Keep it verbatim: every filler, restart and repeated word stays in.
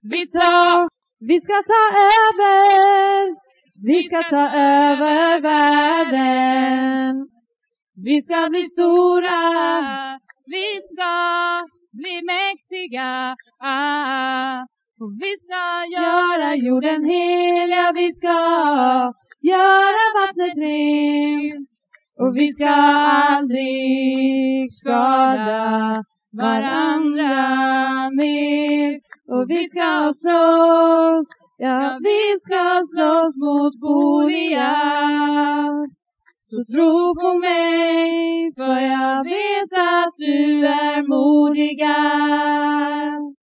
Vi ska, vi ska ta över. Vi ska ta över världen. Vi ska bli stora. Vi ska bli mäktiga. Ah. Och vi ska göra jorden heliga. Vi ska göra vattnet rent. Och vi ska aldrig skada varandra mer. Och vi ska slåss. Ja, vi ska slåss mot Goliat. Så tro på mig, för jag vet att du är modigast.